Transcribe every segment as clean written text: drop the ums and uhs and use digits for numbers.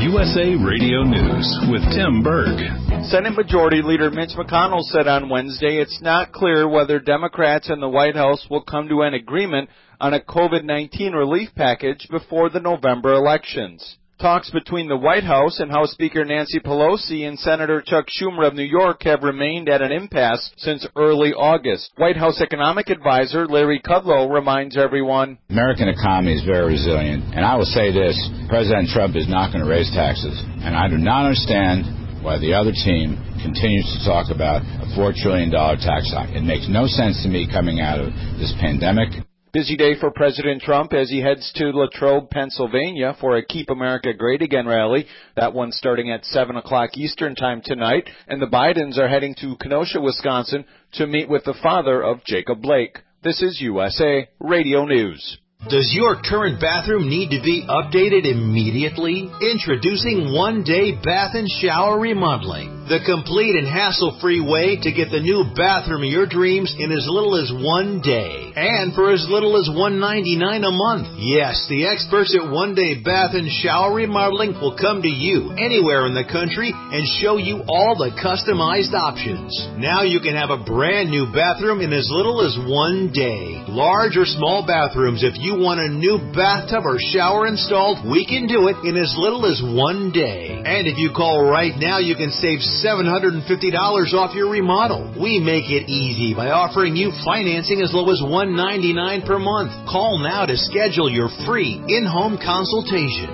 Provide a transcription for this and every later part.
USA Radio News with Tim Berg. Senate Majority Leader Mitch McConnell said on Wednesday it's not clear whether Democrats and the White House will come to an agreement on a COVID-19 relief package before the November elections. Talks between the White House and House Speaker Nancy Pelosi and Senator Chuck Schumer of New York have remained at an impasse since early August. White House economic advisor Larry Kudlow reminds everyone, the American economy is very resilient, and I will say this, President Trump is not going to raise taxes, and I do not understand why the other team continues to talk about a $4 trillion tax hike. It makes no sense to me coming out of this pandemic. Busy day for President Trump as he heads to Latrobe, Pennsylvania for a Keep America Great Again rally. That one starting at 7 o'clock Eastern Time tonight. And the Bidens are heading to Kenosha, Wisconsin to meet with the father of Jacob Blake. This is USA Radio News. Does your current bathroom need to be updated immediately? Introducing One Day Bath and Shower Remodeling, the complete and hassle-free way to get the new bathroom of your dreams in as little as 1 day, and for as little as $1.99 a month. Yes, the experts at One Day Bath and Shower Remodeling will come to you anywhere in the country and show you all the customized options. Now you can have a brand new bathroom in as little as 1 day. Large or small bathrooms, if you want a new bathtub or shower installed, we can do it in as little as 1 day. And if you call right now, you can save $750 off your remodel. We make it easy by offering you financing as low as $199 per month. Call now to schedule your free in-home consultation.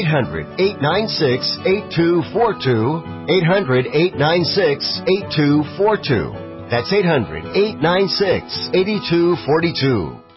800-896-8242. 800-896-8242. That's 800-896-8242.